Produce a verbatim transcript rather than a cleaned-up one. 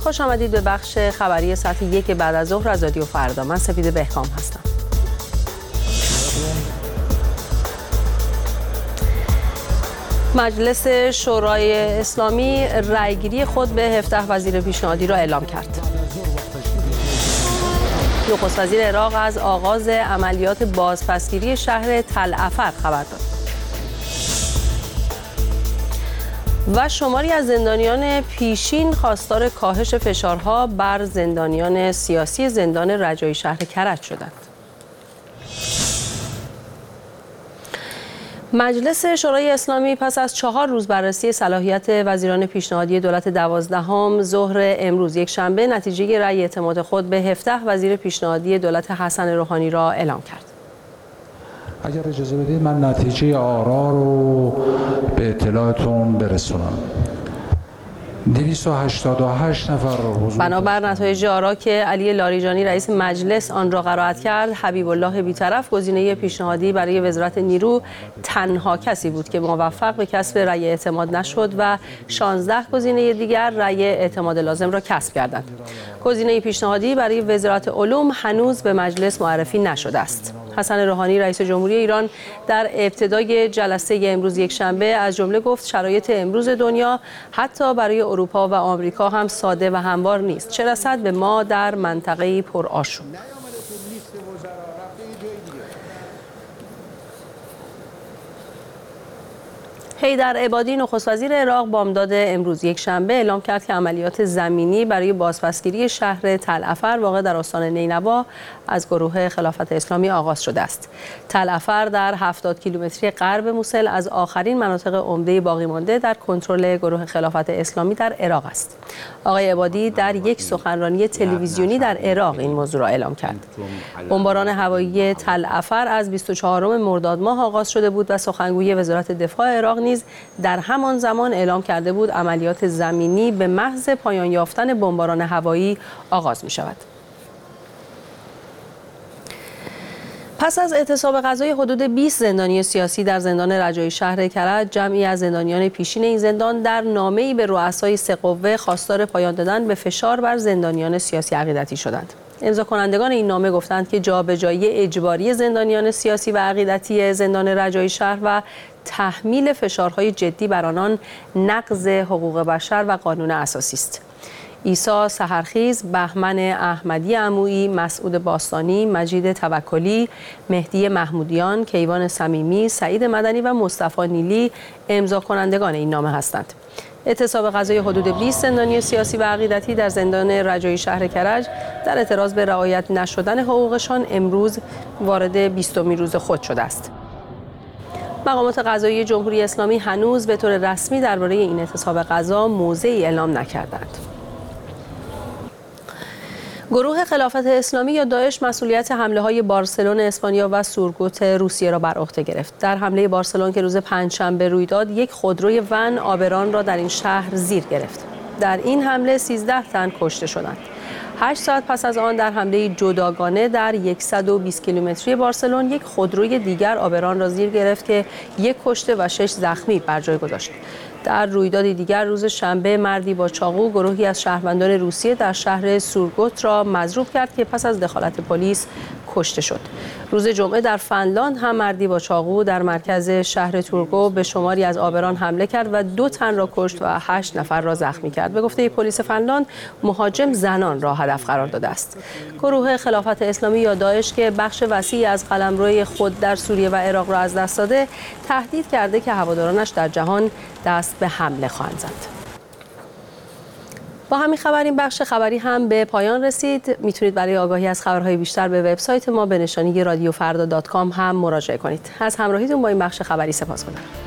خوش آمدید به بخش خبری ساعت یک بعد از ظهر از رادیو فردا. من سپیده بهکام هستم. مجلس شورای اسلامی رأیگیری خود به هفده وزیر پیشنهادی را اعلام کرد. نخست وزیر عراق از آغاز عملیات بازپسگیری شهر تل عفر خبر داد. و شماری از زندانیان پیشین خواستار کاهش فشارها بر زندانیان سیاسی زندان رجایی شهر کرج شدند. مجلس شورای اسلامی پس از چهار روز بررسی صلاحیت وزیران پیشنهادی دولت دوازدهم ظهر امروز یک شنبه نتیجه رأی اعتماد خود به هفده وزیر پیشنهادی دولت حسن روحانی را اعلام کرد. اگر اجازه بدید من نتیجه آرا رو به اطلاعتون برسونم. دویست و هشتاد و هشت نفر حضور. بنابر نتایج آرا که علی لاریجانی رئیس مجلس آن را قرائت کرد، حبیب الله بیطرف گزینه پیشنهادی برای وزارت نیرو تنها کسی بود که موفق به کسب رأی اعتماد نشد و شانزده گزینه دیگر رأی اعتماد لازم را کسب کردند. گزینه پیشنهادی برای وزارت علوم هنوز به مجلس معرفی نشده است. حسن روحانی رئیس جمهوری ایران در ابتدای جلسه امروز یک شنبه از جمله گفت شرایط امروز دنیا حتی برای اروپا و آمریکا هم ساده و هموار نیست، چه رسد به ما در منطقه پرآشوب. حیدر عبادی نخست وزیر عراق بامداد امروز یک شنبه اعلام کرد که عملیات زمینی برای بازپسگیری شهر تل عفر واقع در استان نینوا از گروه خلافت اسلامی آغاز شده است. تل عفر در هفتاد کیلومتری غرب موصل از آخرین مناطق عمده باقی مانده در کنترل گروه خلافت اسلامی در عراق است. آقای عبادی در یک سخنرانی تلویزیونی در عراق این موضوع را اعلام کرد. بمباران هوایی تل عفر از بیست و چهارم مرداد ماه آغاز شده بود و سخنگوی وزارت دفاع عراق نیز در همان زمان اعلام کرده بود عملیات زمینی به محض پایان یافتن بمباران هوایی آغاز می شود. پس از اعتصاب غذای حدود بیست زندانی سیاسی در زندان رجایی شهر کرج، جمعی از زندانیان پیشین این زندان در نامه‌ای به رؤسای سه قوه خواستار پایان دادن به فشار بر زندانیان سیاسی عقیدتی شدند. امضا کنندگان این نامه گفتند که جابجایی اجباری زندانیان سیاسی و عقیدتی زندان رجایی شهر و تحمیل فشارهای جدی بر آنان نقض حقوق بشر و قانون اساسی است. عیسی سحرخیز، بهمن احمدی عمویی، مسعود باستانی، مجید توکلی، مهدی محمودیان، کیوان صمیمی، سعید مدنی و مصطفی نیلی امضا کنندگان این نامه هستند. اعتصاب غذای حدود بیست زندانی سیاسی و عقیدتی در زندان رجایی شهر کرج در اعتراض به رعایت نشدن حقوقشان امروز وارد بیستمین روز خود شده است. مقامات قضایی جمهوری اسلامی هنوز به طور رسمی درباره این اعتصاب غذا موضعی اعلام نکردند. گروه خلافت اسلامی یا داعش مسئولیت حمله‌های بارسلون اسپانیا و سورگوت روسیه را بر عهده گرفت. در حمله بارسلون که روز پنجشنبه روی داد، یک خودروی ون آبران را در این شهر زیر گرفت. در این حمله سیزده تن کشته شدند. هشت ساعت پس از آن در حمله جداگانه در صد و بیست کیلومتری بارسلون یک خودروی دیگر آبران را زیر گرفت که یک کشته و شش زخمی بر جای گذاشت. در رویدادی دیگر روز شنبه مردی با چاقو گروهی از شهروندان روسیه در شهر سورگوت را مضروب کرد که پس از دخالت پلیس کشته شد. روز جمعه در فنلاند هم مردی با چاقو در مرکز شهر تورگو به شماری از آبران حمله کرد و دو تن را کشت و هشت نفر را زخمی کرد. به گفته پلیس فنلاند مهاجم زنان را هدف قرار داده است. گروه خلافت اسلامی یا داعش که بخش وسیعی از قلمروی خود در سوریه و عراق را از دست داده، تهدید کرده که هوادارانش در جهان دست به حمله خواهند زد. با همین خبر این بخش خبری هم به پایان رسید. میتونید برای آگاهی از خبرهای بیشتر به وبسایت ما به نشانی رادیو فردا دات کام هم مراجعه کنید. از همراهیتون با این بخش خبری سپاسگزارم.